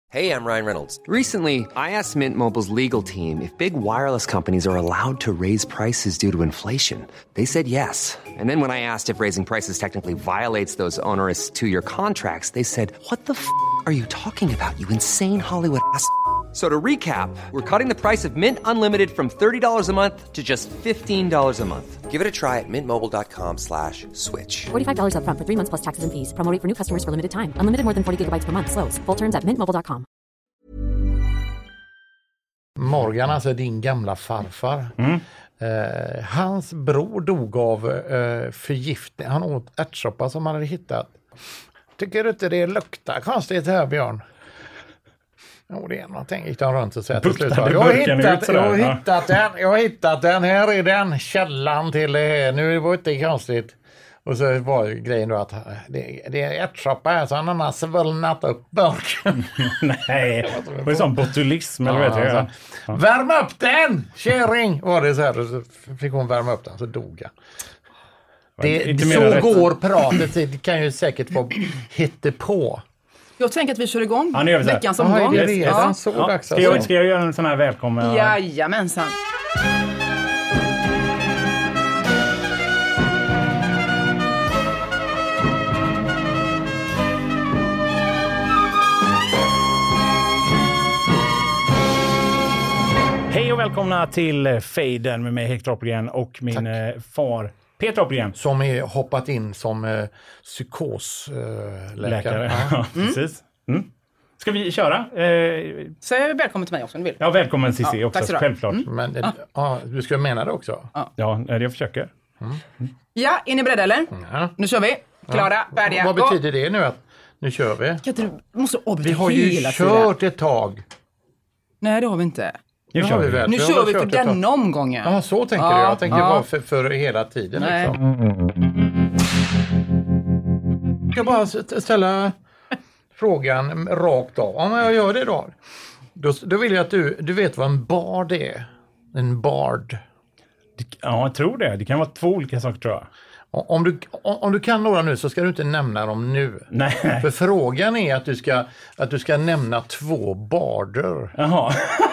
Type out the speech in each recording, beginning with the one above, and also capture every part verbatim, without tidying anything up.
Hey, I'm Ryan Reynolds. Recently, I asked Mint Mobile's legal team if big wireless companies are allowed to raise prices due to inflation. They said yes. And then when I asked if raising prices technically violates those onerous two-year contracts, they said, "What the f*** are you talking about, you insane Hollywood ass?" So to recap, we're cutting the price of Mint Unlimited from thirty dollars a month to just fifteen dollars a month. Give it a try at mintmobile.com slash switch. forty-five dollars up front for three months plus taxes and fees. Promo rate for new customers for limited time. Unlimited more than forty gigabytes per month. Slows full terms at mint mobile dot com. Morgan, alltså din gamla farfar. Mm. Eh, hans bror dog av eh, förgiftning. Han åt ärtsoppa som han hade hittat. Tycker du inte det luktar konstigt här, Björn? Jo, det är någonting. Gick de runt och säger till slut. Jag har hittat, jag har hittat den. Jag har hittat den. Här är den källan till det här. Nu var det inte konstigt. Och så var ju grejen då att det, det är ärtsoppa här så han har svullnat upp burken. Nej, det var sån botulism. Eller ja, vet jag. Alltså, ja. Värm upp den, kärring! Var det så här, så fick hon värma upp den så dog jag. Det, det, så rätt. Går pratet. Det kan ju säkert få hittepå. Jag tänker att vi kör igång ja, veckans omgång. Ja, det är redan så ja. dags. Ska jag, ska jag göra en sån här välkommen? Jajamensan. Hej och välkomna till Fejden med mig Hector Appelgren och min Tack. far Peter Appelgren. Som är hoppat in som eh, psykosläkare. Eh, Läkare, ja, mm. precis. Mm. Ska vi köra? Eh, Säg välkommen till mig också om du vill. Ja, välkommen Cissi ja, också, självklart. Mm. Men eh, ah. ja, du ska mena det också? Ja, ja jag försöker. Mm. Mm. Ja, är ni beredda eller? Ja. Nu kör vi. Klara, ja. färdiga, Vad gå. betyder det nu att nu kör vi? Katrin, du måste vi har ju kört ett tag. Nej, det har vi inte. Nu kör vi, vi nu kör vi för denna omgången. Ja, så tänker ja. du. Jag tänker ja. bara för, för hela tiden. Liksom. Jag ska bara ställa frågan rakt av. Om jag gör det då. Då, då vill jag att du, du vet vad en bard är. En bard. Ja, jag tror det. Det kan vara två olika saker tror jag. Om du, om du kan några nu så ska du inte nämna dem nu. Nej. För frågan är att du ska, att du ska nämna två barder. Jaha.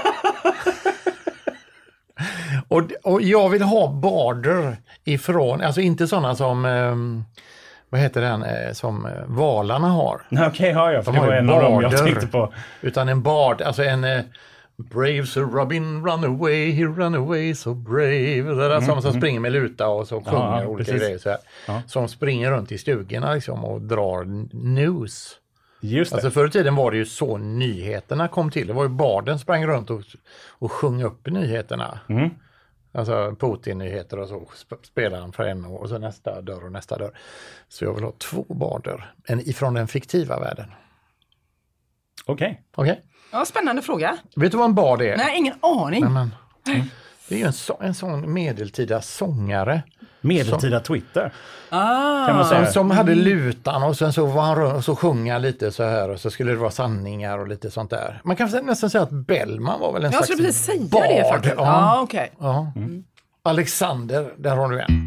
Och, och jag vill ha barder ifrån, alltså inte sådana som, eh, vad heter den, eh, som eh, valarna har. Okej, okay, ja, ja, för de det var en barder, av dem jag tänkte på. Utan en bard, alltså en eh, brave Sir Robin run away, he run away so brave. Det där mm, som, som mm. springer med luta och så sjunger ja, olika precis. grejer så här. Ja. Som springer runt i stugorna liksom och drar news. Just det. Alltså förr i tiden var det ju så nyheterna kom till. Det var ju barden sprang runt och, och sjöng upp nyheterna. Mm. Alltså Putin-nyheter och så spelar han för en och så nästa dörr och nästa dörr. Så jag vill ha två barder en ifrån den fiktiva världen. Okej. Okay. Okej. Okay. Ja, spännande fråga. Vet du vad en bard är? Nej, ingen aning. Nej, men, mm. Det är ju en, så, en sån medeltida sångare. Medeltida som, Twitter. Ah. Kan man säga. Som, som hade lutan och sen så var han och så sjunga lite så här och så skulle det vara sanningar och lite sånt där. Man kan nästan säga att Bellman var väl en jag slags precis säga bard. Det faktiskt. Ja, ah, okej. Okay. Ja. Mm. Alexander, där har du en.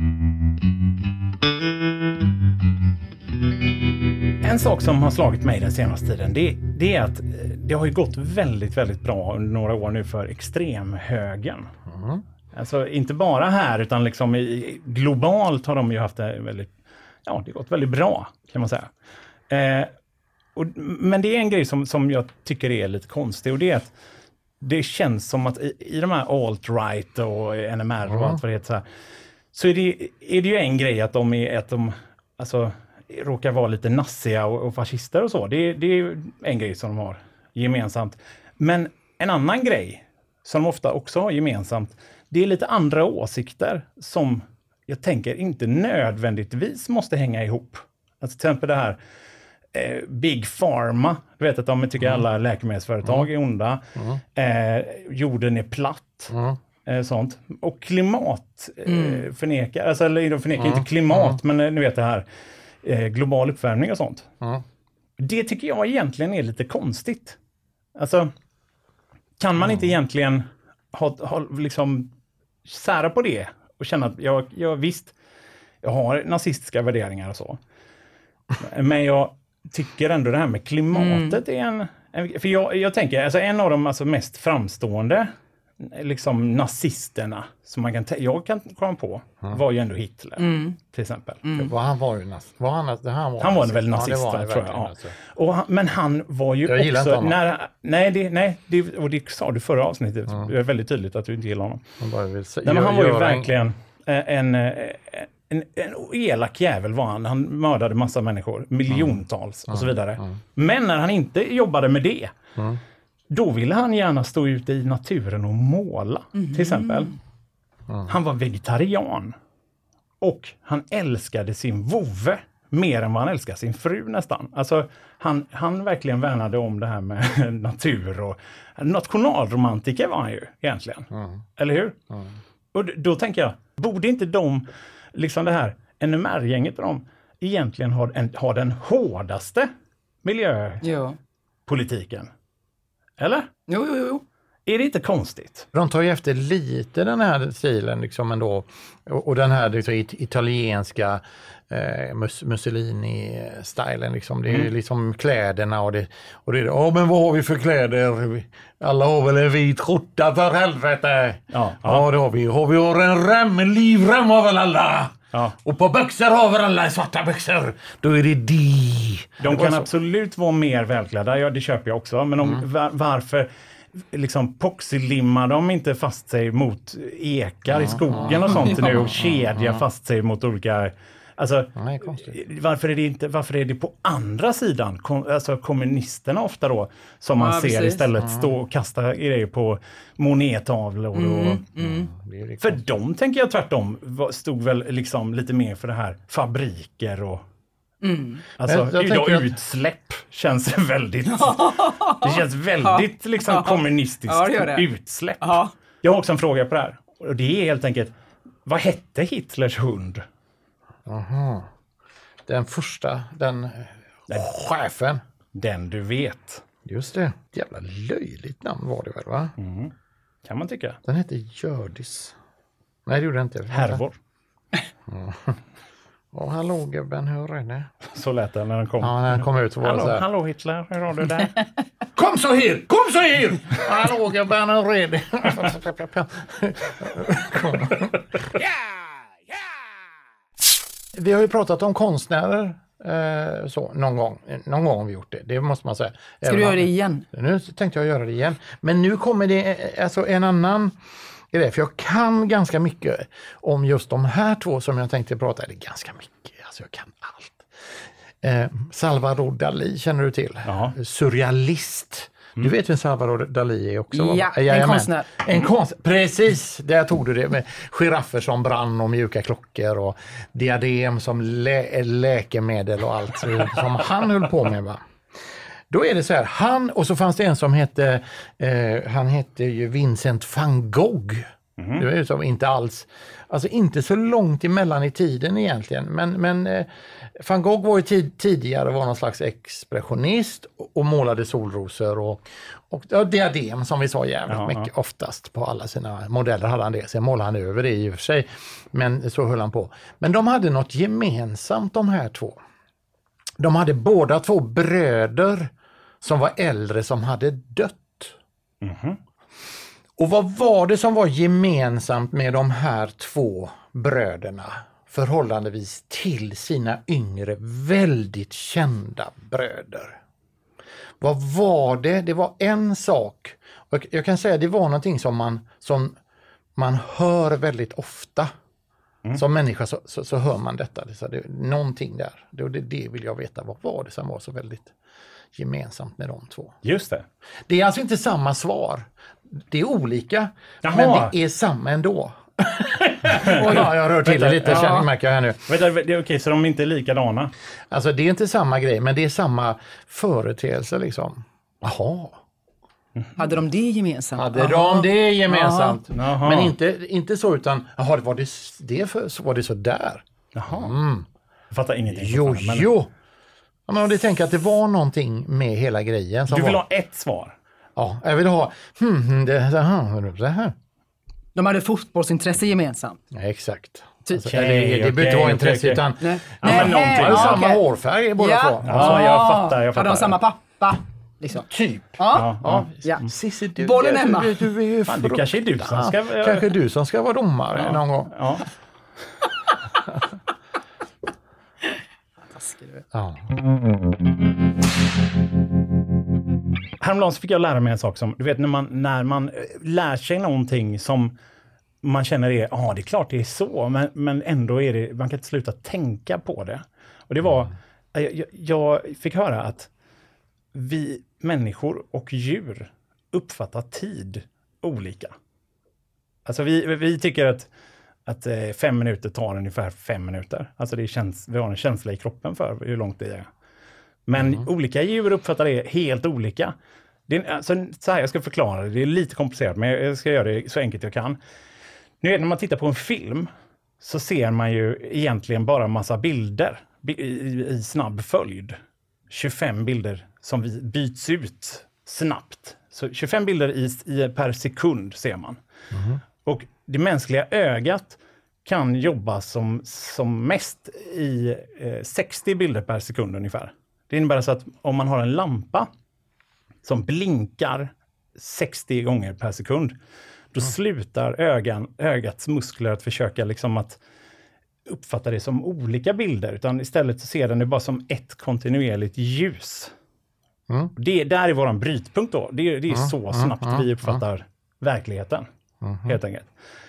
En sak som har slagit mig den senaste tiden, det, det är att det har ju gått väldigt, väldigt bra under några år nu för extremhögern. Mm. Alltså inte bara här utan liksom i, globalt har de ju haft det väldigt, ja det har gått väldigt bra kan man säga. Eh, och, men det är en grej som, som jag tycker är lite konstig och det är att det känns som att i, i de här alt-right och N M R och mm. allt vad det heter så här, så är det, är det ju en grej att de är, att de, alltså råkar vara lite nassiga och, och fascister och så. Det, det är en grej som de har gemensamt. Men en annan grej som de ofta också har gemensamt, det är lite andra åsikter som jag tänker inte nödvändigtvis måste hänga ihop. Alltså till exempel det här eh, Big Pharma. Du vet att de tycker mm. alla läkemedelsföretag mm. är onda. Mm. Eh, jorden är platt. Mm. Eh, sånt. Och klimat eh, mm. förnekar, alltså eller de förnekar mm. inte klimat, mm. men eh, nu vet det här eh, global uppvärmning och sånt. Mm. Det tycker jag egentligen är lite konstigt. Alltså kan man mm. inte egentligen ha, ha liksom sära på det och känna att jag, jag visst, jag har nazistiska värderingar och så. Men jag tycker ändå det här med klimatet mm. är en, För jag, jag tänker, alltså en av de alltså mest framstående liksom nazisterna som man kan ta- jag kan komma på mm. var ju ändå Hitler mm. till exempel. Mm. Han var ju nazist. Var han, han var, han var nazist. väl nazist, ja, tror jag. Ja. Och han, men han var ju jag också när, nej, det, nej det, och det sa du förra avsnittet. Mm. Det är väldigt tydligt att du inte gillar honom. Han, bara vill se, nej, men han gör, var ju gör verkligen en, en, en, en, en elak jävel var han. Han mördade massa människor, miljontals mm. och så vidare. Mm. Men när han inte jobbade med det mm. då ville han gärna stå ute i naturen och måla, mm. till exempel. Mm. Han var vegetarian. Och han älskade sin vovve mer än vad han älskade sin fru nästan. Alltså, han, han verkligen värnade om det här med natur och nationalromantiker var han ju egentligen. Mm. Eller hur? Mm. Och då, då tänker jag, borde inte de, liksom det här N M R-gänget de egentligen har, en, har den hårdaste miljöpolitiken? Eller? Jo, jo, jo. Är det inte konstigt? De tar ju efter lite den här stilen liksom ändå. Och, och den här liksom, it, italienska eh, mus, Mussolini-stilen. Liksom. Det är mm. liksom kläderna och det. Och det är, ja men vad har vi för kläder? Alla har väl en vit skjorta för helvete. Ja, ja. ja det har vi. Har vi har en rem, en livrem har väl alla. Ja. Och på byxor har vi alla svarta byxor. Då är det de. De kan absolut vara mer välklädda. Ja, det köper jag också. Men om, mm. var, varför liksom poxylimmar de inte fast sig mot ekar ja. i skogen och sånt nu och kedja fast sig mot olika. Alltså, nej, varför är det inte, varför är det på andra sidan, kom, alltså kommunisterna ofta då, som man ja, ser precis. istället ja. stå och kasta grejer på monettavlor och, mm, mm. Mm. för de tänker jag tvärtom stod väl liksom lite mer för det här fabriker och mm. alltså jag, jag idag utsläpp att... känns väldigt det känns väldigt ja. liksom kommunistiskt ja, det det. utsläpp. Ja. Jag har också en fråga på det här och det är helt enkelt, vad hette Hitlers hund? Aha. Den första, den, den chefen. Den du vet. Just det. Jävla löjligt namn var det väl, va? Mm. Kan man tycka. Den hette Hjördis. Nej, det gjorde den inte. Härvor. Ja. Och hallå gubben, hur är det? Så lät den när den kom. Ja, när den kom ut så var hallå, det så här. Hallå Hitler, hur har du det? Kom så här! Kom så här! Hallå gubben, hur är det? Vi har ju pratat om konstnärer eh, så, någon gång. Någon gång har vi gjort det, det måste man säga. Ska Även du göra det igen? Nu tänkte jag göra det igen. Men nu kommer det alltså en annan grej. För jag kan ganska mycket om just de här två som jag tänkte prata. Eller ganska mycket, alltså jag kan allt. Eh, Salvador Dalí känner du till. Jaha. Surrealist. Du vet vem Salvador Dalí är också? Ja, en Jajamän. konstnär. En konst, precis, där tog du det med giraffer som brann och mjuka klockor och diadem som lä- läkemedel och allt som han höll på med, va? Då är det så här, han och så fanns det en som hette, eh, han hette ju Vincent van Gogh. Mm. Det är ju som inte alls, alltså inte så långt emellan i tiden egentligen, men, men eh, van Gogh var ju tid, tidigare var någon slags expressionist och, och målade solrosor och, och ja, diadem som vi sa jävligt ja, mycket, ja. oftast på alla sina modeller hade han det, sen målade han över det i och för sig, men så höll han på. Men de hade något gemensamt de här två. De hade båda två bröder som var äldre som hade dött. Mhm. Och vad var det som var gemensamt med de här två bröderna förhållandevis till sina yngre väldigt kända bröder? Vad var det? Det var en sak. Och jag kan säga att det var någonting som man, som man hör väldigt ofta. Mm. Som människa så, så, så hör man detta. Det, så det, någonting där. Det, det, det vill jag veta. Vad var det som var så väldigt gemensamt med de två? Just det. Det är alltså inte samma svar. Det är olika, Jaha. men det är samma ändå. Och ja, jag rör till det lite, ja. känner, märker jag här nu. Vänta, det är okej, så de är inte likadana? Alltså det är inte samma grej, men det är samma företeelse liksom. Jaha. Hade de det gemensamt? Hade aha. de det gemensamt? Jaha. Men inte, inte så, utan jaha, var det, det för, så var det så där. Jaha. Mm. Jag fattar ingenting. Jo, fan, men... jo. Ja, men om du tänker att det var någonting med hela grejen. Som du vill var... ha ett svar? Ja, jag vill ha hmm, det, det, här, det här. De hade fotbollsintresse gemensamt. Ja, exakt. Ty- alltså, okay, det det behöver inte okay, vara intresse okay. utan... Nej, ja, men Nej, de har okay. samma hårfärg båda ja. två. Ja, jag fattar. Jag fattar. Hade de samma pappa? Liksom. Typ. Ja. Ja, Ja. Cissi, du, Bollen du, hemma. Du, du är ju Fan, det kanske är du som ska... Ja, kanske du som ska vara domare Ja. någon gång. Ja. Ja. Häromdagen så fick jag lära mig en sak som, du vet när man, när man lär sig någonting som man känner är, ja ah, det är klart det är så, men, men ändå är det, man kan inte sluta tänka på det. Och det var, jag, jag fick höra att vi människor och djur uppfattar tid olika. Alltså vi, vi tycker att, att fem minuter tar ungefär fem minuter. Alltså det känns, vi har en känsla i kroppen för hur långt det är. Men mm. olika djur uppfattar det helt olika. Det är, alltså, så här, jag ska förklara det, det är lite komplicerat men jag ska göra det så enkelt jag kan. Nu när man tittar på en film så ser man ju egentligen bara en massa bilder i, i, i snabb följd. tjugofem bilder som vi byts ut snabbt. Så tjugofem bilder i, i, per sekund ser man. Mm. Och det mänskliga ögat kan jobba som, som mest i eh, sextio bilder per sekund ungefär. Det innebär så att om man har en lampa som blinkar sextio gånger per sekund, då mm. slutar ögan, ögats muskler att försöka liksom att uppfatta det som olika bilder, utan istället så ser den det bara som ett kontinuerligt ljus. Mm. Det där är våran brytpunkt då. Det är, det är mm. så snabbt mm. vi uppfattar mm. verkligheten, mm. helt enkelt.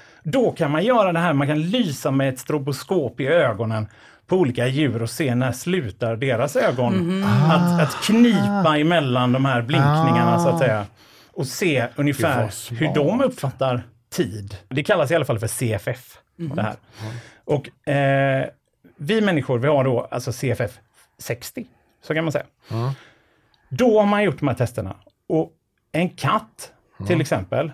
Då kan man göra det här, man kan lysa med ett stroboskop i ögonen på olika djur och se när slutar deras ögon mm. att, att knipa emellan de här blinkningarna ah. så att säga. Och se ungefär hur de uppfattar tid. Det kallas i alla fall för C F F. Mm. Det här. Mm. Och eh, vi människor, vi har då alltså C F F sextio, så kan man säga. Mm. Då har man gjort de här testerna. Och en katt mm. till exempel,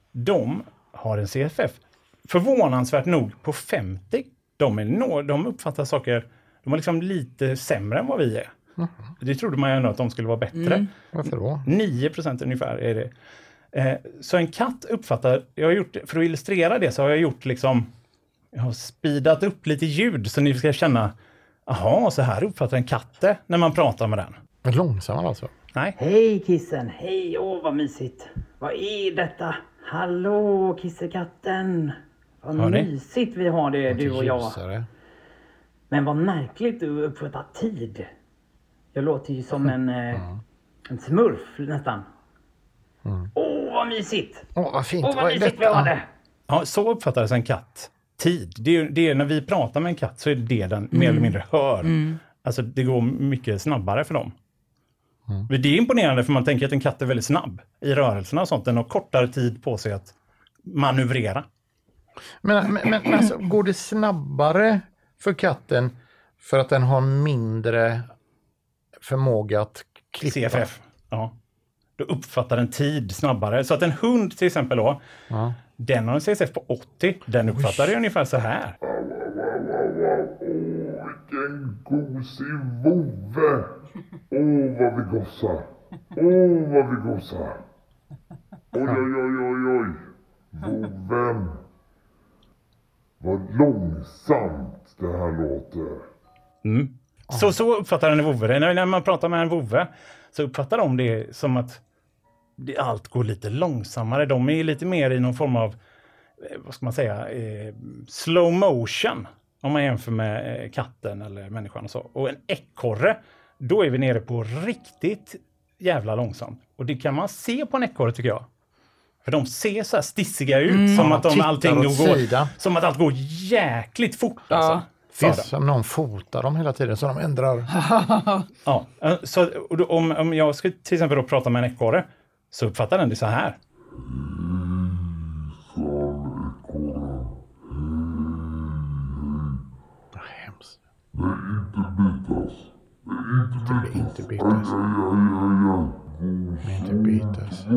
de har en C F F förvånansvärt nog på femtio. De, är no, de uppfattar saker, de är liksom lite sämre än vad vi är. Mm. Det trodde man ju ändå att de skulle vara bättre. Mm. Varför då? nio procent ungefär är det. Eh, så en katt uppfattar, jag har gjort, för att illustrera det så har jag gjort liksom, jag har speedat upp lite ljud så ni ska känna, aha, så här uppfattar en katt det när man pratar med den. Men långsammare alltså? Nej. Hej kissen, hej, åh vad mysigt. Vad är detta? Hallå kissekatten. Vad Hör mysigt vi har det, du och jag. Ljusare. Men vad märkligt du uppfattar tid. Jag låter ju som en, mm. eh, en smurf nästan. Åh, mm. oh, vad mysigt. Åh, oh, vad fint. Åh, oh, vad, vad mysigt vi har det. Ja, så uppfattades en katt. Tid. Det är, det är när vi pratar med en katt så är det det den mm. mer eller mindre hör. Mm. Alltså det går mycket snabbare för dem. Mm. Det är imponerande för man tänker att en katt är väldigt snabb i rörelserna och sånt. Den har kortare tid på sig att manövrera. Men, men, men alltså, går det snabbare för katten för att den har mindre förmåga att klippa? C F F, ja. Då uppfattar den tid snabbare. Så att en hund till exempel då, ja. Den har en C S F på åttio. Den uppfattar det ungefär så här. Åh, vilken gosig vovve. Åh, vad vi gossar. Åh, vad vi gossar. Oj, oj, oj, oj, oj. Vovven. Vad långsamt det här låter. Mm. Så, så uppfattar en vovve. När, när man pratar med en vovve så uppfattar de det som att det, allt går lite långsammare. De är lite mer i någon form av, vad ska man säga, eh, slow motion. Om man jämför med eh, katten eller människan och så. Och en ekorre, då är vi nere på riktigt jävla långsamt. Och det kan man se på en ekorre tycker jag. För de ser så här stissiga ut. Mm. Som, att de, allting går, sidan. som att allt går jäkligt fort. Ja. Alltså. Det är som någon fotar dem hela tiden så de ändrar. Ja, så om, om jag ska till exempel då prata med en ekorre så uppfattar den det så här. Det är hemskt. Det är inte bitas. Det är inte bitas.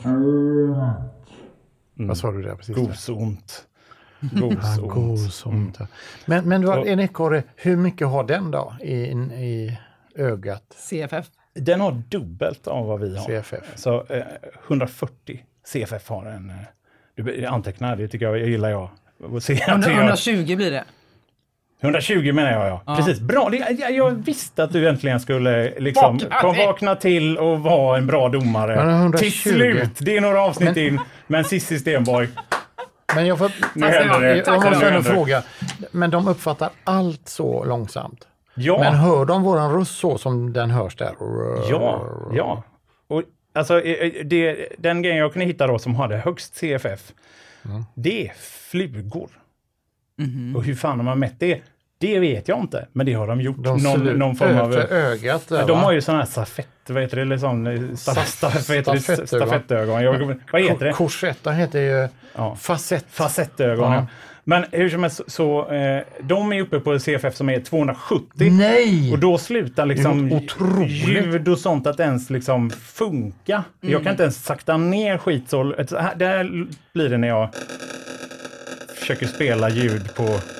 Vad sa du där precis? Gosont. Gosont. Gosont. Mm. Men, men du har en ekorre, hur mycket har den då i, i ögat? C F F. Den har dubbelt av vad vi har. C F F. Så eh, hundrafyrtio C F F har en. Eh, du antecknar, det tycker jag, jag gillar jag. hundrasjuttio blir det. hundratjugo menar jag, ja. ja. Precis, bra. Jag, jag visste att du äntligen skulle liksom vakna, vakna till och vara en bra domare. Till slut, det är några avsnitt men... in, men Cissi Stenborg. Men jag får... Nu händer det. Jag måste ändå fråga, men de uppfattar allt så långsamt. Ja. Men hör de våran röst så som den hörs där? Ja, ja. Och alltså, det, den grejen jag kunde hitta då som hade högst C F F, mm. det är flugor. Mm-hmm. Och hur fan har man mätt det? Det vet jag inte, men det har de gjort. De någon, någon form av ögat där, de har ju sådana här stafett, vad heter det, eller sån stafettögon. Stafettögon. Vad heter det? Korsetta heter ju ja. facett. Facettögon. Ja. Men hur som helst så, så eh, de är uppe på C F F som är tvåhundrasjuttio. Nej! Och då slutar liksom ljud och sånt att ens liksom funka. Mm. Jag kan inte ens sakta ner skit så. Där blir det när jag försöker spela ljud på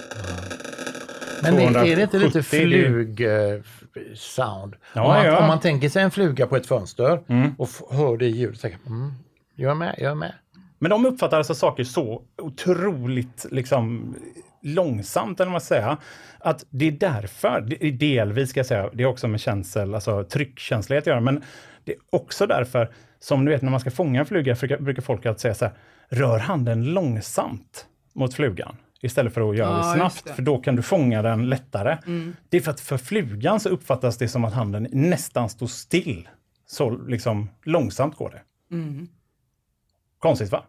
men det, är det inte lite flug-sound? Ja, om, man, ja. om man tänker sig en fluga på ett fönster mm. och f- hör det ljudet, så mm, jag är med, jag är med. Men de uppfattar alltså saker så otroligt liksom långsamt, eller vad man säga, att det är därför, det är delvis ska jag säga, det är också med känsel, alltså tryckkänslighet att göra, men det är också därför, som du vet när man ska fånga en fluga brukar folk att säga så här, rör handen långsamt mot flugan. Istället för att göra ja, det snabbt. Det. För då kan du fånga den lättare. Mm. Det är för att för flugan så uppfattas det som att handen nästan står still. Så liksom långsamt går det. Mm. Konstigt va?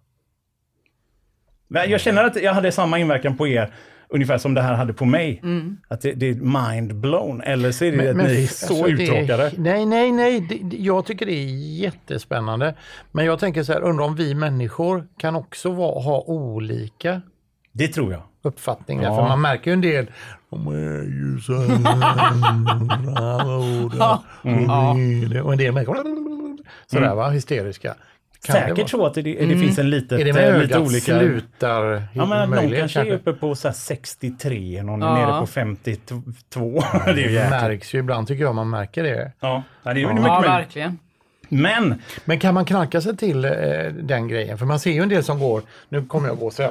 Men jag känner att jag hade samma inverkan på er. Ungefär som det här hade på mig. Mm. Att det, det är mind blown. Eller så är det men, att men, ni är så alltså, uttråkade. Det, nej, nej, nej. Det, jag tycker det är jättespännande. Men jag tänker så här, undrar om vi människor kan också vara, ha olika... Det tror jag. Uppfattningar. Ja. För man märker ju en del. De är ju så mm. och en del människor sådär mm. va, hysteriska. Kan säkert så att det, det mm. finns en litet, är det med lite olika slutar ja men någon kanske är uppe på så här sextiotre, någon är ja. nere på femtiotvå. Det är ju det märks ju ibland tycker jag man märker det. Ja, det är ju ja. mycket ja verkligen. Men men kan man knacka sig till eh, den grejen? För man ser ju en del som går, nu kommer jag gå så här.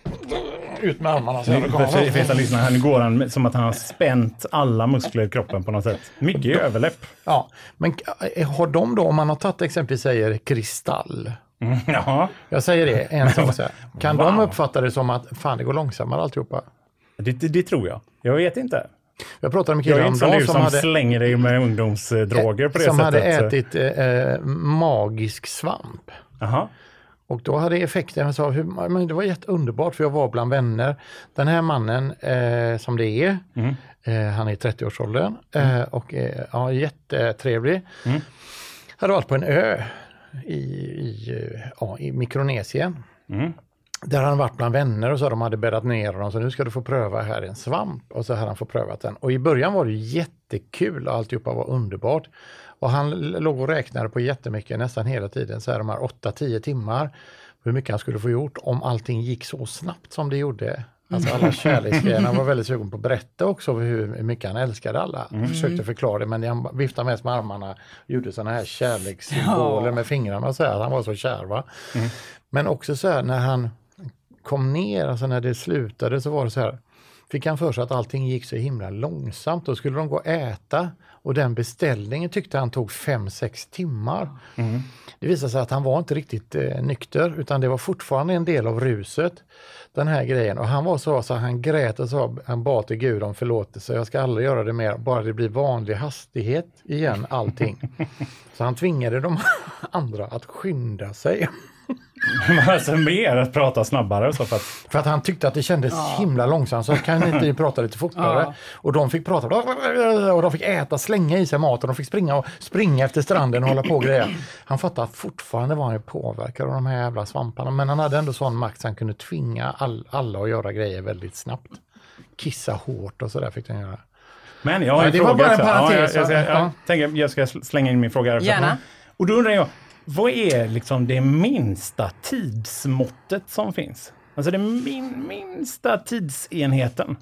Ut med armarna. Så nu, för, för, för lyssna här, nu går han som att han har spänt alla muskler i kroppen på något sätt. Mycket i överläpp. Ja, men har de då, om man har tagit exempelvis säger kristall. Mm, ja. Jag säger det, en sak så här. Kan wow. de uppfatta det som att fan det går långsammare alltihopa? Det, det, det tror jag. Jag vet inte. Jag pratade med killar om dagen som, som hade, slänger dig med ungdomsdroger på det som sättet. Som hade ätit eh, magisk svamp. Aha. Och då hade effekten, jag sa, hur, men det var jätteunderbart för jag var bland vänner. Den här mannen eh, som det är, mm. eh, han är i trettioårsåldern eh, mm. och eh, ja, jättetrevlig. Mm. Hade varit på en ö i, i, ja, i Mikronesien. Mm. Där han varit bland vänner och så de hade bäddat ner dem så nu ska du få pröva här en svamp. Och så hade han fått prövat den. Och i början var det jättekul och alltihopa var underbart. Och han låg och räknade på jättemycket nästan hela tiden. Så här de här åtta tio timmar. Hur mycket han skulle få gjort om allting gick så snabbt som det gjorde. Alltså alla kärleksgrejerna var väldigt sugen på att berätta också hur mycket han älskade alla. Mm. Försökte förklara det men han viftade mest med armarna. Gjorde sådana här kärlekssymboler med fingrarna och så här. Han var så kär va. Mm. Men också så här när han kom ner, alltså när det slutade så var det så här. Fick han för sig att allting gick så himla långsamt. Då skulle de gå och äta. Och den beställningen tyckte han tog fem sex timmar. Mm. Det visade sig att han var inte riktigt eh, nykter. Utan det var fortfarande en del av ruset. Den här grejen. Och han var så så han grät och sa, han bad till Gud om förlåtelse. Jag ska aldrig göra det mer. Bara det blir vanlig hastighet igen allting. Så han tvingade de andra att skynda sig. Alltså mer att prata snabbare. Så för, att... för att han tyckte att det kändes ja. himla långsamt så kan inte prata lite fortare. Ja. Och de fick prata och de fick äta, slänga i sig mat och de fick springa och springa efter stranden och hålla på och grejer. Han fattade fortfarande vad han är påverkad av de här jävla svamparna men han hade ändå sån makt så han kunde tvinga all, alla att göra grejer väldigt snabbt. Kissa hårt och sådär fick han göra. Men jag har ja, en det fråga. Var bara en parentes, ja, jag, jag, jag, ja. jag, tänker, jag ska slänga in min fråga här. Gärna. Och då undrar jag, vad är liksom det minsta tidsmåttet som finns? Alltså det min, minsta tidsenheten.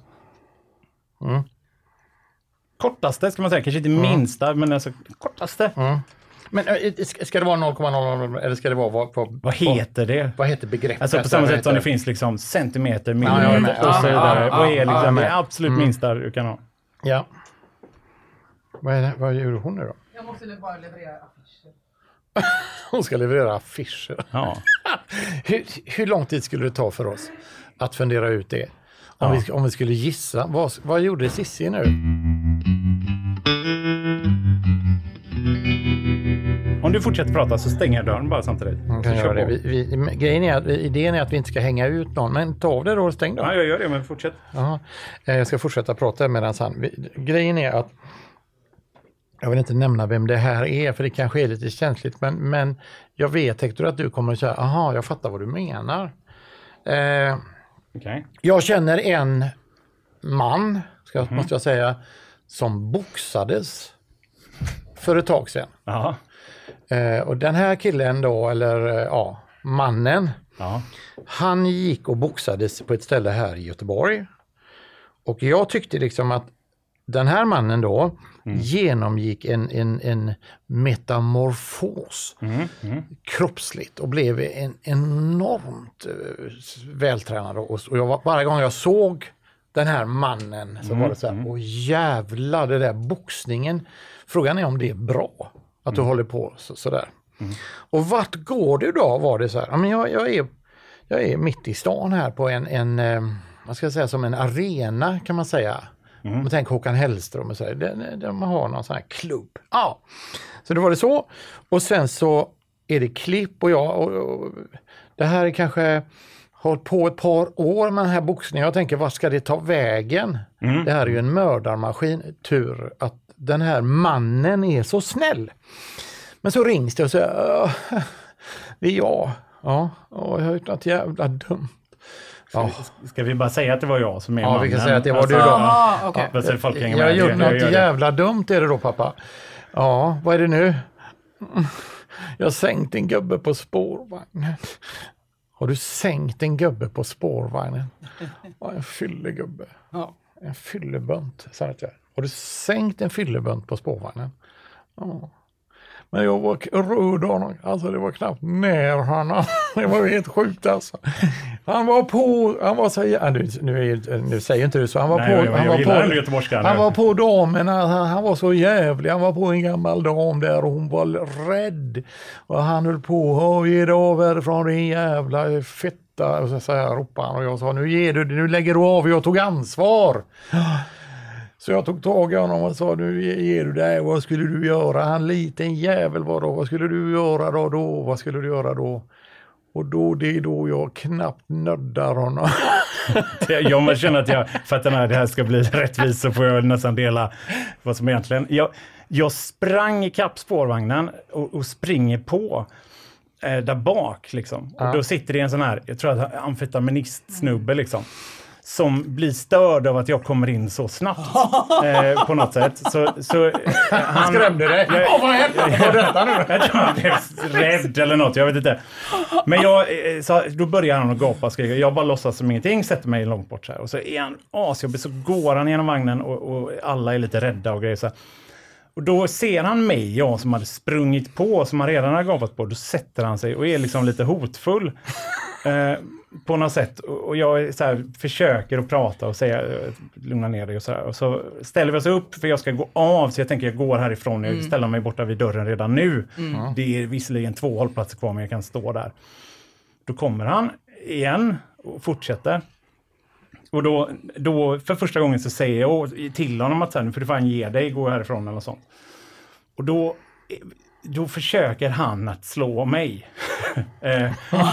Mm. Kortaste ska man säga, kanske inte mm. minsta, men alltså kortaste. Mm. Men äh, ska det vara noll komma noll noll eller ska det vara vad, vad, vad heter det? Vad heter begreppet? Alltså på samma sätt som det finns liksom centimeter, millimeter ja, och så vidare. Ja, ja, vad är liksom ja, det absolut mm. minsta du kan ha? Ja. Vad, är det, vad gör hon nu då? Jag måste bara leverera affischer. Hon ska leverera affischer. Ja. hur, hur lång tid skulle det ta för oss att fundera ut det? Om, ja. vi, om vi skulle gissa. Vad, vad gjorde Cissi nu? Om du fortsätter prata så stänger jag dörren bara samtidigt. Man kan göra det. Vi, vi, grejen är att, idén är att vi inte ska hänga ut någon. Men ta av det då och stäng då. Ja, jag gör det, men fortsätt. Ja, jag ska fortsätta prata medan han... Vi, grejen är att jag vill inte nämna vem det här är, för det kanske är lite känsligt. Men, men jag vet, Hector, att du kommer att säga, aha, jag fattar vad du menar. Eh, okay. Jag känner en man, ska, mm-hmm. måste jag säga, som boxades för ett tag sedan. Aha. Eh, och den här killen då, eller ja, mannen, Aha. han gick och boxades på ett ställe här i Göteborg. Och jag tyckte liksom att den här mannen då mm. genomgick en, en, en metamorfos mm. Mm. kroppsligt och blev en enormt uh, vältränad. Och, och jag var, varje gång jag såg den här mannen så mm. var det så här, mm. åh jävlar, det där boxningen. Frågan är om det är bra att du mm. håller på så, sådär. Mm. Och vart går du då, var det så här. Ja, men jag, jag, är, jag är mitt i stan här på en, en eh, vad ska jag säga, som en arena kan man säga. Mm. Man tänker Håkan Hellström och så här, där, där man har någon sån här klubb. Ja, så det var det så. Och sen så är det klipp och jag, och, och, det här är kanske hållit på ett par år med den här boxningen. Jag tänker, vad ska det ta vägen? Mm. Det här är ju en mördarmaskin. Tur att den här mannen är så snäll. Men så rings det och säger, det är jag. Ja, och jag har gjort något jävla dumt. Ska, ja. vi, ska vi bara säga att det var jag som är ja, mannen? Ja, vi kan säga att det var alltså, du då. Ah, okay. Ja, så folk jag jag har gjort jag, något jag jävla dumt är det då, pappa. Ja, vad är det nu? Jag har sänkt en gubbe på spårvagnen. Har du sänkt en gubbe på spårvagnen? Ja, en fyllegubbe. Ja. En fyllebunt, sa jag. Har du sänkt en fyllebunt på spårvagnen? Ja. Men jag var röd honom. Alltså det var knappt när han. Det var helt sjukt alltså. Han var på, han var så ja, nu, nu, nu säger inte du så. Han var Nej, på, jag, jag, han, jag var på han var på damerna. Han, han var så jävlig. Han var på en gammal dam där och hon var rädd. Och han höll på, ge det av härifrån din jävla fetta. Och så, så här ropade han och jag sa, nu ger du nu lägger du av. Jag tog ansvar. Så jag tog tag i honom och sa, nu ger du det, vad skulle du göra? Han liten jävel var då, vad skulle du göra då? då? Vad skulle du göra då? Och då, det är då jag knappt nöddar honom. Jag känner att jag, för att den här, det här ska bli rättvist så får jag nästan dela vad som egentligen... Jag, jag sprang i kapp spårvagnen och, och springer på eh, där bak liksom. Och ja. Då sitter det en sån här, jag tror att amfetaminist-snubbe liksom. Som blir störd av att jag kommer in så snabbt eh, på något sätt. Så, så, han skrämde dig. Jag, oh, vad hände på detta nu? Jag tror han blev rädd eller något, jag vet inte. Men jag, så, då börjar han att gapa och skrika. Jag bara låtsas som ingenting, sätter mig långt bort så här. Och så är han asjobbig, så går han genom vagnen och, och alla är lite rädda och grejer så här. Och då ser han mig, jag som hade sprungit på, som han redan har gapat på. Då sätter han sig och är liksom lite hotfull. Eh, på något sätt. Och jag så här, försöker att prata och säga lugna ner dig och så här. Och så ställer vi oss upp för jag ska gå av. Så jag tänker jag går härifrån. Jag mm. ställer mig borta vid dörren redan nu. Mm. Det är visserligen två hållplatser kvar men jag kan stå där. Då kommer han igen och fortsätter. Och då, då för första gången så säger jag till honom att nu får du fan ge dig, gå härifrån eller sånt. Och då... Då försöker han att slå mig. eh,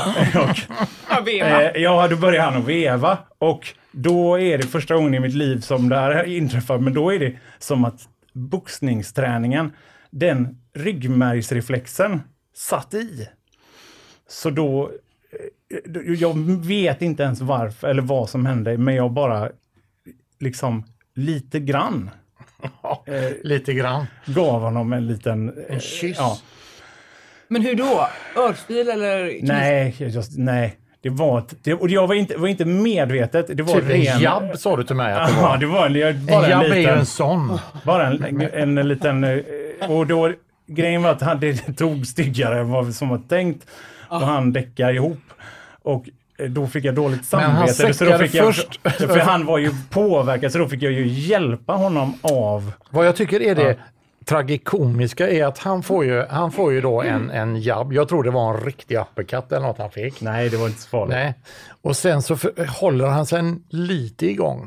och, eh, ja, då börjar han att veva. Och då är det första gången i mitt liv som det här inträffar. Men då är det som att boxningsträningen, den ryggmärgsreflexen satt i. Så då, jag vet inte ens varför eller vad som hände. Men jag bara liksom lite grann. Ja, eh, lite grann. Gav honom en liten... En kyss. Ja. Men hur då? Örfil eller... Kniss? Nej, just, nej. Det var... Ett, det, och jag var inte, var inte medvetet. Det var typ ren... en jabb, sa du till mig att det var. Ja, det var en, bara en, en jabb liten, är ju en sån. Bara en, en, en liten... Och då... grejen var att han, det tog styggare än vad som var tänkt. Och han däckade ihop. Och då fick jag dåligt samvete. Så då fick jag, först. För han var ju påverkad, så då fick jag ju hjälpa honom av. Vad jag tycker är det ja. tragikomiska är att han får ju, han får ju då en, en jabb. Jag tror det var en riktig uppercut eller något han fick. Nej, det var inte så farligt. Nej. Och sen så för, håller han sig lite igång.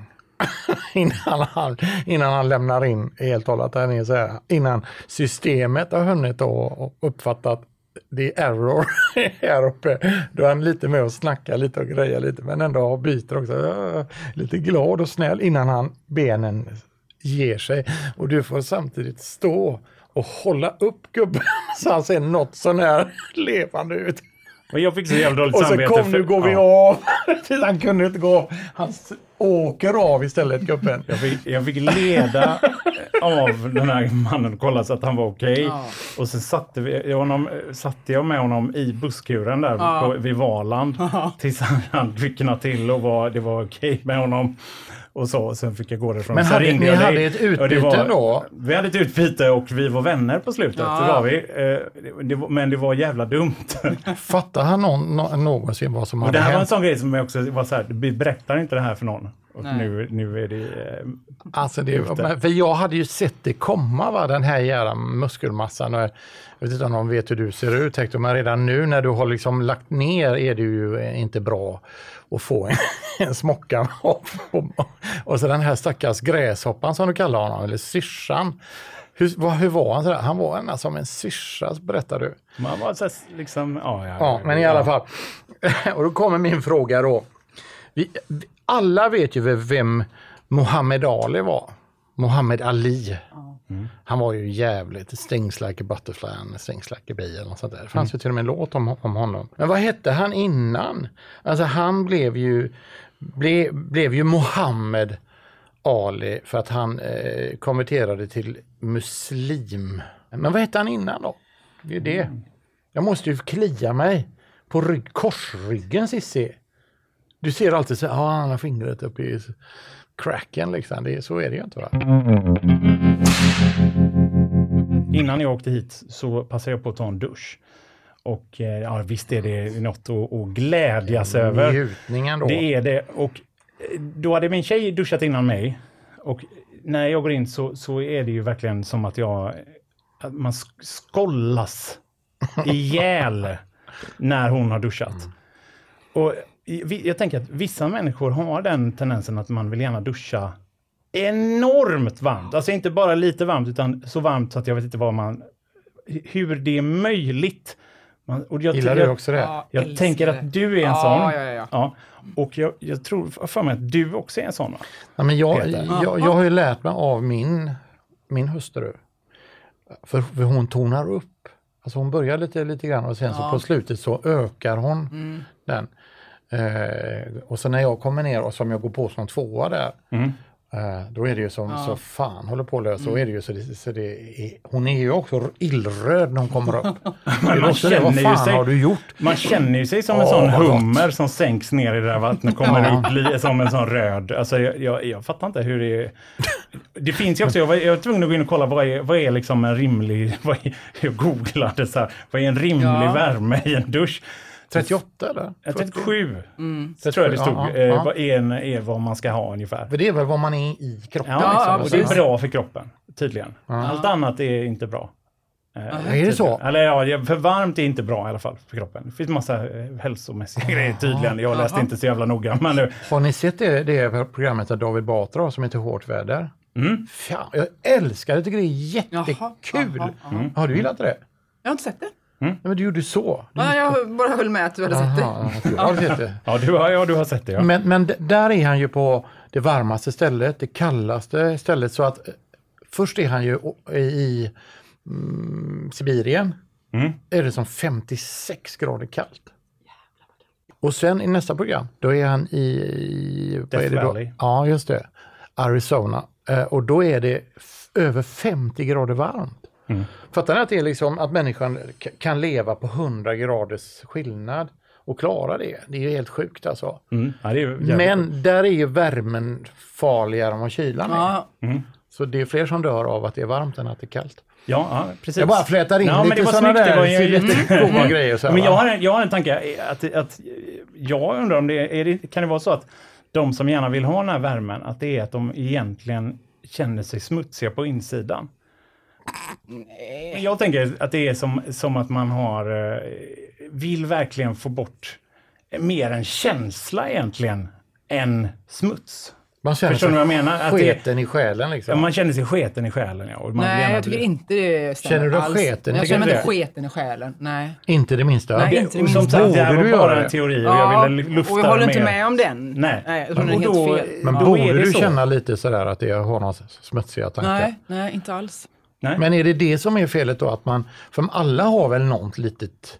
innan, han, innan han lämnar in helt hållet där nere, så här, innan systemet har hunnit och uppfattat det är error här uppe. Då är han lite med och snackar lite och grejer lite, men ändå byter också lite glad och snäll innan han benen ger sig. Och du får samtidigt stå och hålla upp gubben så han ser något sån här levande ut. Och jag fick så jävla dåligt och så samvete. kom nu går vi ja. av. Han kunde inte gå av. Han åker av istället, gubben. Jag fick, jag fick leda av den här mannen och kolla så att han var okej. Okay. Ja. Och så satte, vi, honom, satte jag med honom i busskuren där ja. på, vid Valand. Ja. Tills han kvicknade till och var, det var okej okay med honom. Och så, sen fick jag gå därifrån. Men hade, ni hade ett utbyte var, då? Vi hade ett utbyte och vi var vänner på slutet. Ja. Det var vi. Eh, det var, men det var jävla dumt. Fattar han någon, nå, någonsin vad som och hade hänt? Det här hänt? var en sån grej som jag också var så här, vi berättar inte det här för någon. Och nu, nu är det... Eh, alltså det för jag hade ju sett det komma, va, den här jävla muskelmassan. Och jag vet inte om någon vet hur du ser ut, Hector, men redan nu när du har liksom lagt ner är det ju inte bra att få en, en smocka. Och, och så den här stackars gräshoppan som du kallar honom, eller syrsan. Hur, vad, hur var han? Sådär? Han var en som en syrsa, berättar du. Man var så liksom... Ja, ja, ja, men i alla fall. Och då kommer min fråga då. Vi, alla vet ju vem Muhammad Ali var. Muhammad Ali. Mm. Han var ju jävligt stings like a butterfly, stings like a bee eller något sånt där. Det fanns mm. ju till och med en låt om, om honom. Men vad hette han innan? Alltså han blev ju ble, blev ju Muhammad Ali för att han eh, konverterade till muslim. Men vad hette han innan då? Det är det. Mm. Jag måste ju klia mig på rygg, korsryggen, Cissi. Du ser alltid så, ja, han har fingret upp i cracken liksom. Det, så är det ju inte, va? Innan jag åkte hit så passade jag på att ta en dusch. Och ja, visst är det något att, att glädjas över. Njutningen då. Det är det. Och då hade min tjej duschat innan mig. Och när jag går in så, så är det ju verkligen som att jag att man skollas ihjäl när hon har duschat. Mm. Och jag tänker att vissa människor har den tendensen att man vill gärna duscha enormt varmt. Alltså inte bara lite varmt utan så varmt så att jag vet inte vad man... Hur det är möjligt. Man, och jag, Gillar jag, du också det? Jag, jag tänker att du är en ja, sån. Ja, ja, ja. Ja. Och jag, jag tror för mig att du också är en sån. Ja, men jag, jag, jag har ju lärt mig av min, min hustru. För, för hon tonar upp. Alltså hon börjar lite, lite grann och sen ja. så på slutet så ökar hon mm. den. Eh, och så när jag kommer ner och som jag går på som tvåa där mm. eh, då är det ju som ja. så fan håller på att lösa. Mm. Så är det ju så det, så det är, hon är ju också illröd när hon kommer upp. Men man känner vad fan sig, har du gjort? Man känner ju sig som en oh, sån hummer som sänks ner i det där vattnet och kommer ja. upp bli som en sån röd. Alltså jag, jag, jag fattar inte hur det är. Det finns ju också, jag var, jag var tvungen att gå in och kolla vad är, vad är liksom en rimlig, vad är, jag googlade så här, vad är en rimlig ja. värme i en dusch? trettioåtta eller? trettiosju. Mm. Så tror jag det stod. Ja, ja, ja. Eh, vad är, är vad man ska ha ungefär. För det är väl vad man är i kroppen. Ja, liksom. Och det är bra för kroppen, tydligen. Ja. Allt annat är inte bra. Eh, är det så? Eller ja, för varmt är inte bra i alla fall för kroppen. Det finns massa eh, hälsomässiga grejer tydligen. Jag läste inte så jävla noga. Men nu... Har ni sett det, det programmet av David Batra som heter Hårt väder? Mm. Fan, jag älskar det. Jag tycker det är jättekul. Jaha, aha, mm. Har du gillat det? Jag har inte sett det. Mm. Ja, men du gjorde så. Du ja, jag bara höll med att du hade sett det. Aha, du har sett det. Ja, du har, ja, du har sett det. Ja. Men, men d- där är han ju på det varmaste stället, det kallaste stället. Så att först är han ju i mm, Sibirien. Mm. Är det som femtiosex grader kallt. Och sen i nästa program, då är han i... i vad är det då? Ja, just det. Arizona. Eh, och då är det f- över femtio grader varmt. Mm. Fattar ni att det är liksom att människan k- kan leva på hundra graders skillnad och klara det? Det är ju helt sjukt alltså. Mm. Ja, det är ju men där är ju värmen farligare än vad kylan är. Ja. Mm. Så det är fler som dör av att det är varmt än att det är kallt. Ja, ja, precis. Jag bara flätar in ja, lite sådana där var ju lite goda grejer. Så här, men jag har, en, jag har en tanke att, att jag undrar om det, är det kan det vara så att de som gärna vill ha den här värmen, att det är att de egentligen känner sig smutsiga på insidan. Nej. Jag tänker att det är som, som att man har vill verkligen få bort mer en känsla egentligen än smuts. Man känner Förstår sig vad jag menar? Att sketen det, i själen liksom. Ja, man känner sig sketen i själen. Ja, och man Nej, gärna jag tycker blir... inte det stämmer. Känner du alls. sketen? Jag Tycker känner du inte det? sketen i själen, nej. Inte det minsta? Nej, det, inte det och som minsta. sagt, det här Borde var du bara göra en det? teori och Ja, jag ville lufta och jag håller inte mer. med om den. Nej. nej jag tror Och den är då- helt fel. Men Ja. borde Då är det du så. känna lite sådär att det har några smutsiga tankar? Nej, nej, inte alls. Nej. Men är det det som är felet då? Att man, för alla har väl något litet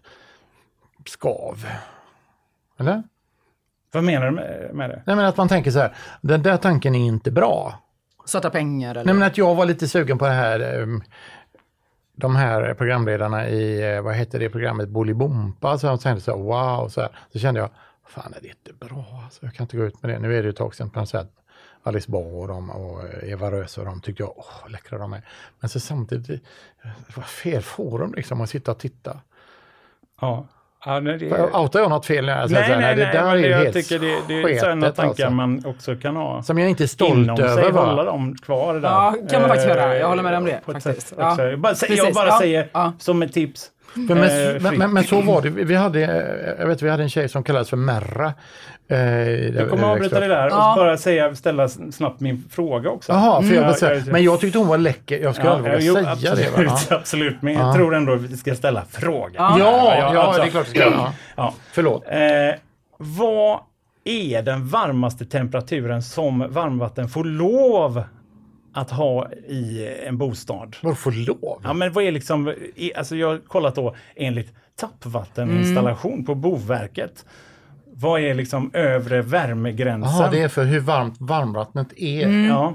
skav? Eller? Vad menar du med, med det? Nej, men att man tänker så här, den där tanken är inte bra. Svarta pengar eller? Nej, men att jag var lite sugen på det här, um, de här programledarna i, uh, vad heter det programmet, Bolibompa, så jag tänkte så här, wow, så här. Så kände jag, fan är det inte bra, alltså, jag kan inte gå ut med det. Nu är det ju ett tag sedan på något sätt. Alice Bah och, de, och Eva Röse och de tyckte jag, åh, vad läckra de är. Men så samtidigt, det var fel forum liksom att sitta och titta. Ja. Ja, nej, det... För outar jag något fel när jag säger Nej, så här, nej, nej, nej, det där men är ju jag helt tycker det, det är sådana sketet, tankar alltså. man också kan ha. Som jag inte är stolt inom över, sig, va? hålla dem kvar där. Ja, kan man faktiskt Eh, göra. Jag håller med om det, på ett faktiskt. sätt Ja. också. Jag bara, sä- jag Precis, bara ja, säger ja. som ett tips. För men, Eh, men, men, men så var det. Vi hade, jag vet, vi hade en tjej som kallades för Merra. Eh, Jag kommer avbryta det där och Ja. bara säga, ställa snabbt min fråga också. Jaha, för jag Mm. vill säga, Ja, jag- men jag tyckte hon var läcker. Jag ska Ja, aldrig våga jo, säga absolut, det. Va? Ja. absolut, men jag tror ändå att vi ska ställa frågan. Ja, ja, alltså, det är klart du ska. Ja. Ja. Förlåt. Eh, vad är den varmaste temperaturen som varmvatten får lov att ha i en bostad? Vad får lov? Ja, men vad är liksom, i- alltså jag har kollat då enligt tappvatteninstallation Mm. på Boverket. Vad är liksom övre värmegränsen? Jaha, det är för hur varmt varmvattnet är. Ja.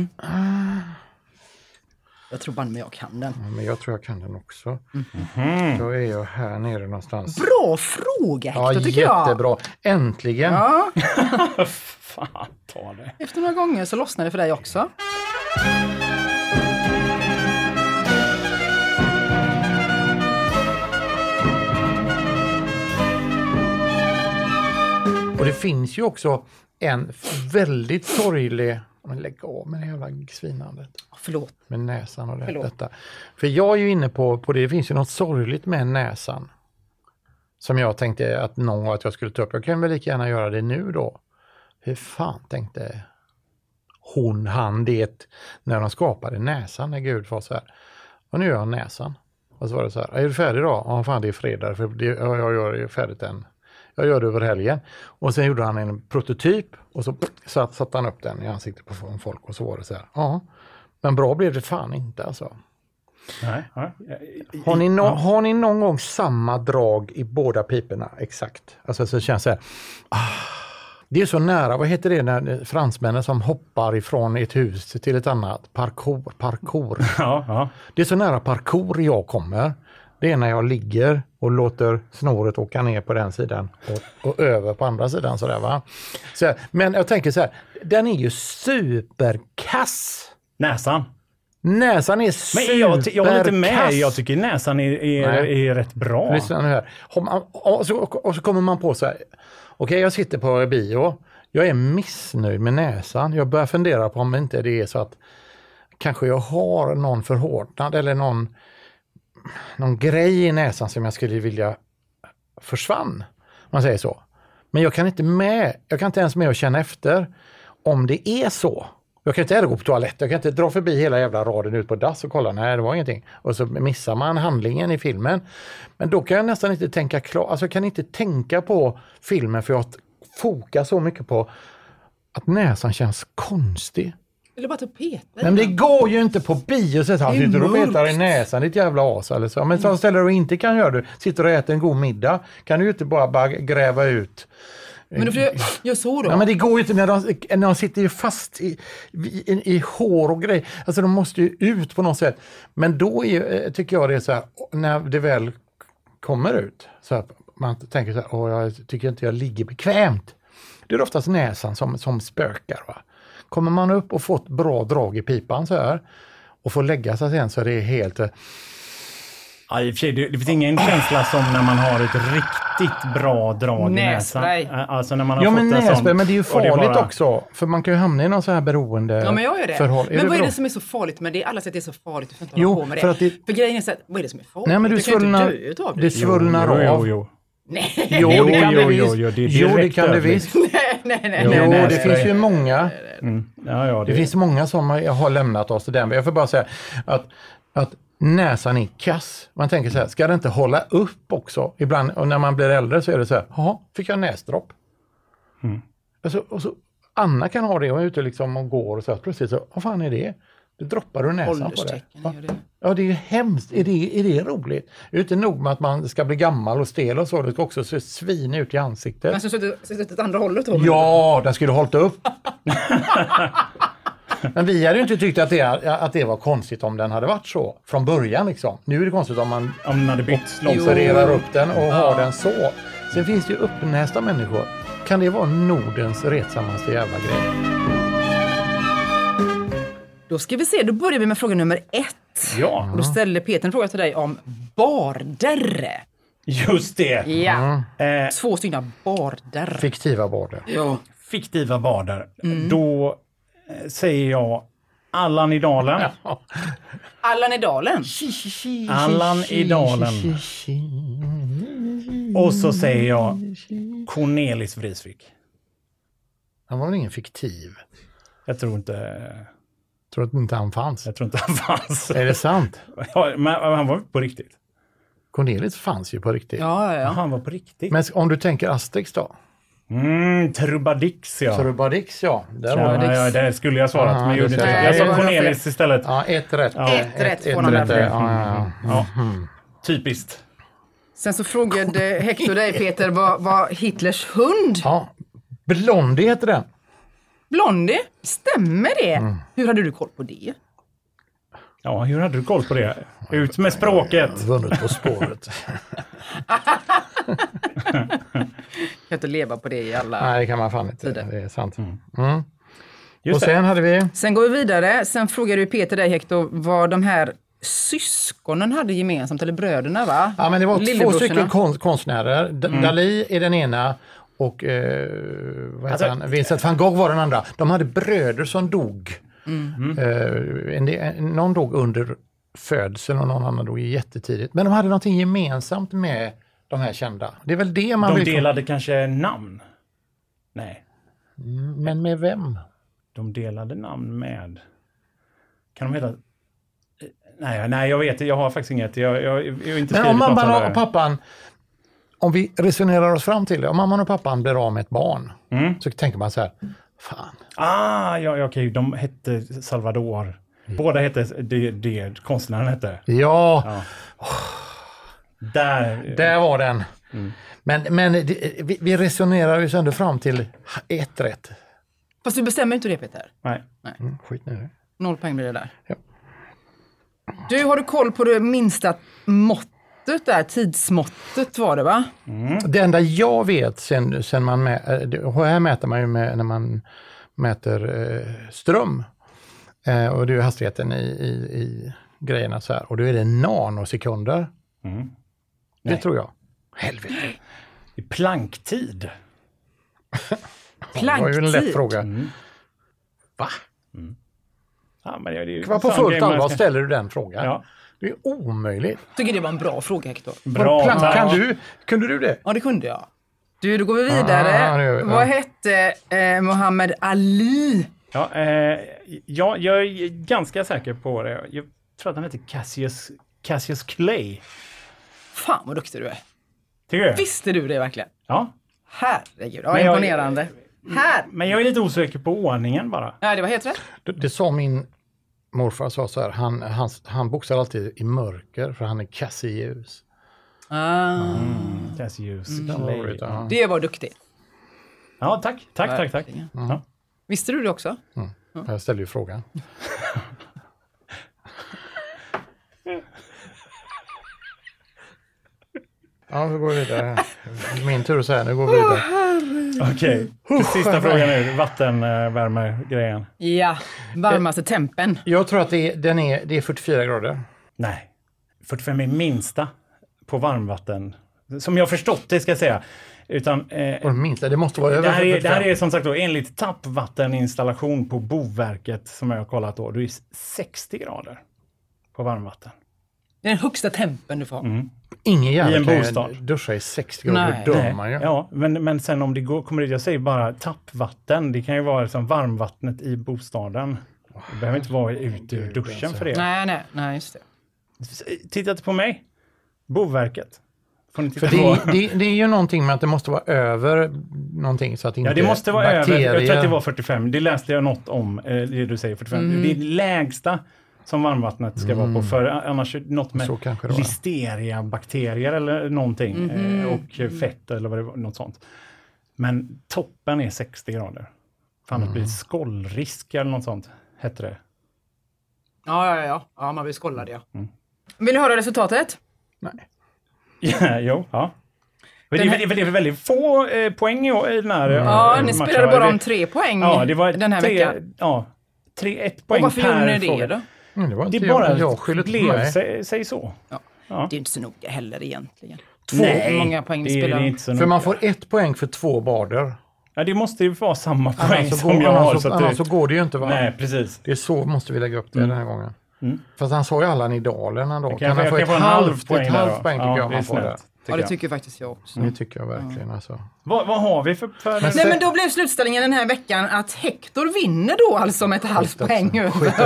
Jag tror bara med jag kan den. Ja, men jag tror jag kan den också. Mhm. Då är jag här nere någonstans. Bra fråga, Ja, Hector, tycker jag. jättebra. Äntligen. Ja, Fan, ta det. efter några gånger så lossnar det för dig också. Och det finns ju också en väldigt sorglig... Men lägg av med det jävla svinandet. Förlåt. Med näsan och det, Förlåt. detta. För jag är ju inne på, på det. Det finns ju något sorgligt med näsan. Som jag tänkte att någon gång att jag skulle ta upp. Jag kan väl lika gärna göra det nu då. Hur fan tänkte hon, han, det när de skapade näsan, när Gud var så här. Och nu gör jag näsan. Och så var det så här, är du färdig då? Ja, fan det är fredag, för det, ja, jag gör det färdigt än. Jag gör det över helgen. Och sen gjorde han en prototyp och så satt, satte han upp den i ansiktet på folk och så var det så här. Ja, men bra blev det fan inte alltså. Nej, ja. Har ni, no- Ja. har ni någon gång samma drag i båda piporna? Exakt. Alltså så känns det här. Ah, det är så nära, vad heter det när fransmännen som hoppar ifrån ett hus till ett annat? Parkour, parkour. Ja, ja. Det är så nära parkour jag kommer. Det är när jag ligger och låter snåret åka ner på den sidan och, och över på andra sidan. Sådär, va? Så, men jag tänker så här, den är ju superkass. Näsan. Näsan är superkass. Men jag, jag håller inte med. Jag tycker näsan är, är, Nej. är rätt bra. Lyssna nu här. Om man- Och så, och så kommer man på så här. Okej, jag sitter på bio. Jag är missnöjd med näsan. Jag börjar fundera på om inte det är så att kanske jag har någon förhårdnad eller någon, någon grej i näsan som jag skulle vilja försvann. Om man säger så. Men jag kan inte med. Jag kan inte ens med och känna efter om det är så. Jag kan inte heller gå på toalett. Jag kan inte dra förbi hela jävla raden ut på dass och kolla. Nej, det var ingenting. Och så missar man handlingen i filmen. Men då kan jag nästan inte tänka klart. Alltså jag kan inte tänka på filmen för jag fokar så mycket på att näsan känns konstig. Vill du bara ta peta? Nej, men det går ju inte på bio så att han Det är sitter och petar i mörkt. näsan, ditt jävla as eller så. Men så ställer du inte kan göra du. Sitter och äter en god middag. Kan du ju inte bara, bara gräva ut. Men du får göra- gör så då. Ja, men det går ju inte när de, när de sitter ju fast i, i, i hår och grejer. Alltså de måste ju ut på något sätt. Men då är, tycker jag det är så här, när det väl kommer ut. Så här, man tänker så här, åh, jag tycker inte jag ligger bekvämt. Det är oftast näsan som, som spökar. Va? Kommer man upp och fått bra drag i pipan så här. och få lägga sig sen så är det helt... Ja, i och för sig, det, det finns ingen känsla som när man har ett riktigt bra drag i näsan. Nässpray. Alltså när man har Ja, fått men en nässpray, sån, men det är ju och det farligt bara- också. För man kan ju hamna i någon så här beroende Ja, men jag gör det. förhåll. Men vad är bra? det som är så farligt med det? Alla säger att det är så farligt, du får inte Jo, hålla på med det. för att det- För grejen är så här, vad är det som är farligt? Nej, men du kan ju svullnar, inte dö utav det. det svullnar Jo, jo, av. jo. Nej, Jo, Jo, det kan jo, det jo, visst. jo, det är Jo, det direkt kan det dödligt. visst. nej, nej, nej. Jo, nej, det nej, finns nej. ju många. Mm. Ja, ja, det, Det finns många som har har lämnat oss till den. Jag får bara säga att, att näsan är kass. Man tänker så här, ska det inte hålla upp också? Ibland, och när man blir äldre så är det så här, jaha, fick jag näsdropp? Mm. Och så, och så, Anna kan ha det och är ute liksom och går och så här, plötsligt så, vad fan är det? Det droppar du näsan på det. Ålderstecken är ju det. Ja, det är ju hemskt. Är det, är det roligt? Det är inte nog med att man ska bli gammal och stel och så, det ska också se svin ut i ansiktet. Men så sitter det åt andra hållet då? Ja, den skulle hållit upp. Men vi hade ju inte tyckt att det, att det var konstigt om den hade varit så från början liksom. Nu är det konstigt om man om den hade bytt opererar upp den och har den så. Sen finns det ju uppnästa människor. Kan det vara Nordens retsammaste jävla grej? Då ska vi se, då börjar vi med fråga nummer ett. Ja, Och då ställer Peter en fråga till dig om barder. just det. Ja, Eh, två stycken barder. Fiktiva border. Ja. fiktiva barder. Då eh, säger jag Allan i Dalen. Allan i Dalen. Allan i Dalen. Och så säger jag Cornelis Vreeswijk. Han var väl ingen fiktiv? Jag tror inte... Jag tror att inte han fanns. Jag tror inte han fanns. Är det sant? Ja, men han var på riktigt. Cornelis fanns ju på riktigt. Ja, ja, ja. Han var på riktigt. Men om du tänker Asterix då? Mm, Trubadix, ja. Trubadix, ja. Där Ja, var det. ja, det skulle jag svarat, Ja, men det gjorde inte säger det. jag. Jag sa Nej, Cornelis istället. Ja, ett rätt. Ja. Ett rätt får han rätt. där. Ja, ja, ja. Ja. Typiskt. Sen så frågade Hector dig, Peter, vad var Hitlers hund? Ja, Blondie heter den. Blondie? Stämmer det? Hur hade du koll på det? Ja, hur hade du koll på det? Ut med språket. Vunnit På spåret. Jag kan inte leva på det i alla... Nej, det kan man fan inte. Tider. Det är sant. Mm. Just Och det. sen hade vi... Sen går vi vidare. Sen frågade du Peter dig, Hector, vad de här syskonen hade gemensamt, eller bröderna, va? Ja, men det var två Lillebrorsorna. stycken konst, konstnärer. D- Mm. Dalí är den ena och eh, vad heter Alltså- han? Vincent van Gogh var den andra. De hade bröder som dog. Mm. Eh, en, en, någon dog under födseln och någon annan dog jättetidigt. Men de hade någonting gemensamt med de här kända. Det är väl det man De vill... delade kanske namn? Nej. Men med vem? De delade namn med... Kan de heta... Nej, nej, jag vet. Jag har faktiskt inget. Jag, jag, jag har inte Men skrivit om något mamman sådär. och pappan, om vi resonerar oss fram till det, om mamman och pappan blir av med ett barn, Mm. så tänker man så här, fan, Ah, ja, ja, okej. De hette Salvador. Båda hette det, det konstnären hette. ja, Ja. Där... där var den. Men, men det, vi, vi resonerar ju ändå fram till ett rätt. Fast du bestämmer inte det, Peter. Nej. Mm, skit nu. Noll poäng blir det där. Ja. Du, har du koll på det minsta måttet där? Tidsmåttet var det, va? Det enda jag vet sen, sen man mä, det- här mäter man ju med, när man mäter eh, ström. Eh, och det är ju hastigheten i, i, i grejerna så här. Och då är det nanosekunder. Mm. Det Nej. tror jag. Helvete. I planktid. Det var ju en lätt Planktid. fråga. Va? Ja, men det är ju Var på en sån fullt grej man allvar ska- ställer du den frågan? Ja. Det är omöjligt. Tycker det var en bra fråga, Hector. Bra. Plank, tack. kan du, kunde du det? Ja, det kunde jag. Du, då går vi vidare. Ah, det gör vi, ja. Vad hette eh, Muhammad Ali? Ja, eh, ja, jag är ganska säker på det. Jag tror att han heter Cassius, Cassius Clay. Fan vad duktig du är. Tycker du? Visste du det verkligen? Ja. Herregud, ja, Men jag- imponerande. Här! Men jag är lite osäker på ordningen bara. Nej, det var helt rätt. Det, det sa min morfar, sa så här, han, han, han boxar alltid i mörker för han är kass i ljus. Ah, Cassius Den var Clay. roligt, ja. det var duktigt. Ja, tack. Tack, tack, tack. Verkligen. Ja. Visste du det också? Jag ställde ju frågan. Ja, nu går vi vidare. Min tur att säga, nu går vi vidare. Okej, okay. Sista frågan nu. Vattenvärmegrejen. Ja, varmaste tempen. Jag tror att det är, den är, det är fyrtiofyra grader. Nej, fyrtiofem är minsta på varmvatten. Som jag förstått det ska jag säga. Utan, eh, och minsta, det måste vara över det här, är, fyrtiofem. det här är som sagt då enligt tappvatteninstallation på Boverket som jag har kollat då. Det är sextio grader på varmvatten. Det är den högsta tempen du får. Mm. Ingen I en jävla bostad. kan duscha i sextio grader, då dör man ju. Ja, men, men sen om det går, kommer det, jag säger bara tappvatten. Det kan ju vara liksom varmvattnet i bostaden. Det behöver inte vara ute ur duschen för det. Nej, nej, nej, just det. Titta inte på mig. Boverket. Får ni titta för på. Det, det, det är ju någonting med att det måste vara över någonting så att inte ja, det måste vara bakterier... över. Jag tror att det var fyrtiofem. Det läste jag något om, eh, det du säger fyrtiofem. Mm. Det är lägsta som varmvattnet ska mm. vara på. För annars är det något med listeria-bakterier eller någonting. Mm. Eh, och fett eller vad det var, något sånt. Men toppen är sextio grader. Fan, mm. det blir skållrisk eller något sånt, heter det. Ja, ja, ja. Ja, man blir skållad, ja. Mm. Vill du höra resultatet? Nej. Ja, jo, ja. Det är, här... det är väldigt få eh, poäng i, i den här mm. Ja, ni spelade bara om tre poäng ja, det var den här tre, veckan. Ja, tre, ett poäng och varför per gjorde ni det då? Mm, det var det inte bara jag, jag blev sig, sig så. Ja. Ja. Det är inte så noga heller egentligen. Två Nej, många poäng det spelar. Är inte så för noga. man får ett poäng för två barder. Ja, det måste ju vara samma poäng annars som går, jag har. Annars, så, annars det... så går det ju inte. Va? Nej, precis. Det är så måste vi lägga upp det mm. den här gången. Mm. Fast han sa ju alla nidalerna då. Kan, kan man få ett få en halvt poäng, ett halvt poäng tycker ja, jag man får det. Ja, det tycker faktiskt jag också. Det tycker jag verkligen. Ja. Alltså. Vad, vad har vi för... för... Men Nej, men då blev slutställningen den här veckan att Hector vinner då alltså med ett halvt poäng.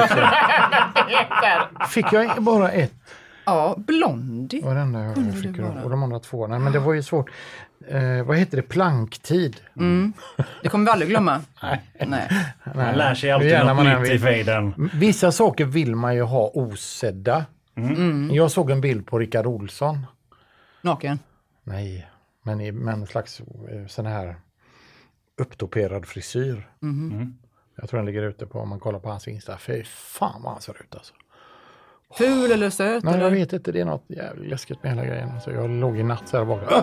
Fick jag bara ett? Ja, Blondie. Och den där jag fick och de andra två. Nej, men det var ju svårt. Eh, vad heter det? Planktid. Mm. Det kommer vi aldrig glömma. Nej. Nej. Man lär sig alltid något nytt i fejden. Vissa saker vill man ju ha osedda. Mm. Mm. Jag såg en bild på Rickard Olsson. Naken? Nej, men i med en slags sån här upptoperad frisyr. Mm. Mm. Jag tror den ligger ute på om man kollar på hans Insta. Fy fan vad han ser ut alltså. Ful eller söt? Nej, eller? Jag vet inte. Det är något jävligt läskigt med hela grejen. Alltså, jag låg i natt så här baka.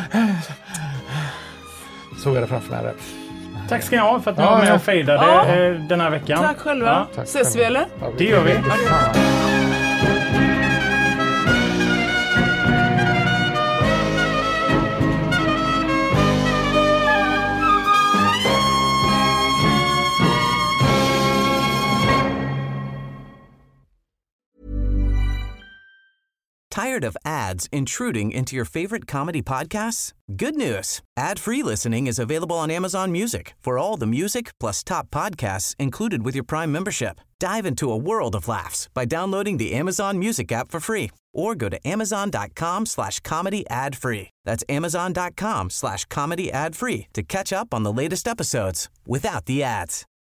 Såg jag det framför mig. Där. Tack ska ni ha för att ni ja, var med och fejdade ja. den här veckan. Tack själva. Ja. Tack Ses själva. vi eller? Ja, det gör vi. Ja. Tired of ads intruding into your favorite comedy podcasts? Good news. Ad-free listening is available on Amazon Music for all the music plus top podcasts included with your Prime membership. Dive into a world of laughs by downloading the Amazon Music app for free or go to amazon.com slash comedy ad free. That's amazon.com slash comedy ad free to catch up on the latest episodes without the ads.